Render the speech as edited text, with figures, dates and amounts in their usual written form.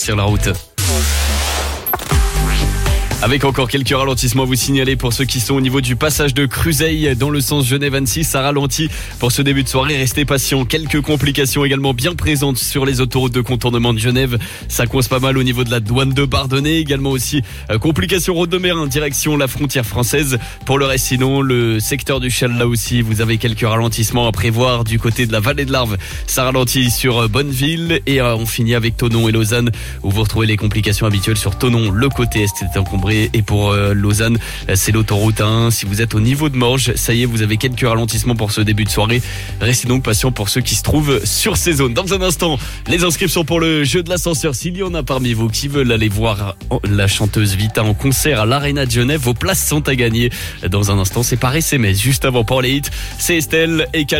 ralentir la route. Avec encore quelques ralentissements à vous signaler pour ceux qui sont au niveau du passage de Cruzeil dans le sens Genève-Annecy. Ça ralentit pour ce début de soirée. Restez patients. Quelques complications également bien présentes sur les autoroutes de contournement de Genève. Ça coince pas mal au niveau de la douane de Bardonnay. Également aussi complications route de mer, direction la frontière française. Pour le reste, sinon, le secteur du Châle, là aussi, vous avez quelques ralentissements à prévoir du côté de la vallée de l'Arve. Ça ralentit sur Bonneville et on finit avec Thonon et Lausanne où vous retrouvez les complications habituelles sur Thonon. Le côté est c'est encombré. Et pour Lausanne, c'est l'autoroute 1. Si vous êtes au niveau de Morges, ça y est, vous avez quelques ralentissements pour ce début de soirée. Restez donc patients pour ceux qui se trouvent sur ces zones. Dans un instant, les inscriptions pour le jeu de l'ascenseur. S'il y en a parmi vous qui veulent aller voir la chanteuse Vita en concert à l'Arena de Genève, vos places sont à gagner. Dans un instant, c'est par SMS. Juste avant pour les hits, c'est Estelle et